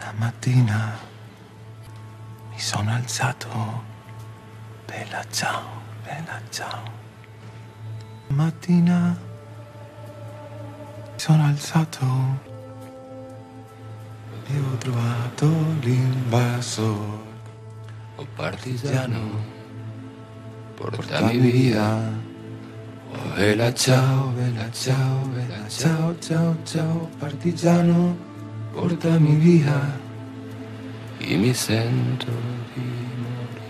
La mattina mi sono alzato, bella ciao, bella ciao. La mattina mi sono alzato e ho trovato l'invasor. Oh partigiano, portami via. Oh bella ciao, bella ciao, bella ciao, ciao, ciao, partigiano, portami via. Io mi sento di morire.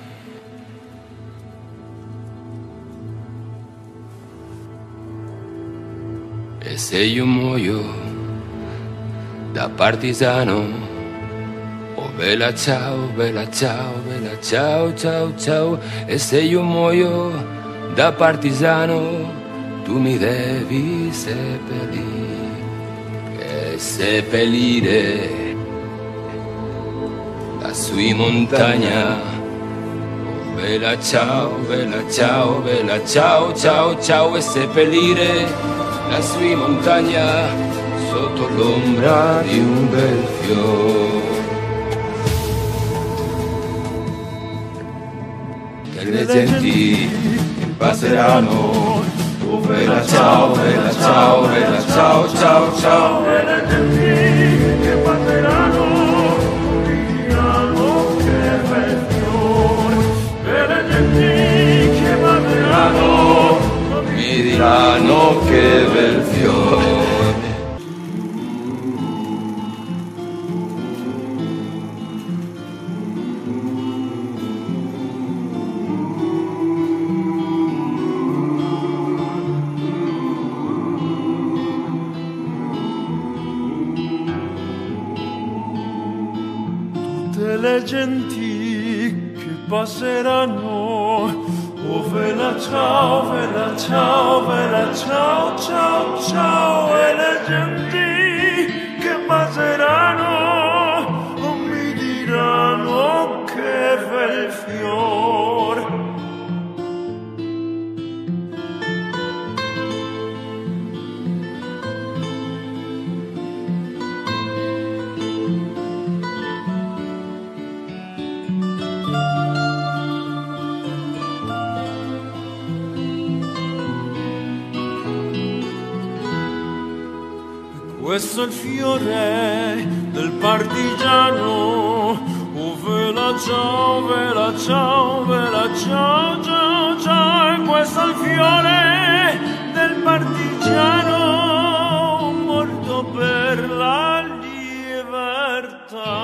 E se io muoio da partigiano, oh bella ciao, bella ciao, bella ciao, ciao, ciao. E se io muoio da partigiano, tu mi devi seppellire. E seppellire lassù in montagna. Oh bella ciao, bella ciao, bella ciao, ciao, ciao. E seppellire lassù in montagna sotto l'ombra di un bel fiore. E le genti passeranno. Oh bella ciao, bella ciao, bella ciao, ciao, ciao. E le genti che passeranno diranno che bel fiore. E le genti che passeranno Mi diranno che bel fiore. tutte le genti che passeranno. Oh bella ciao, bella ciao, bella ciao, ciao, ciao. E le genti che passeranno mi diranno che bel fior. Questo è il fiore del partigiano. Oh vela ciao, vela ciao, vela ciao, ciao, ciao. E questo è il fiore del partigiano morto per la libertà.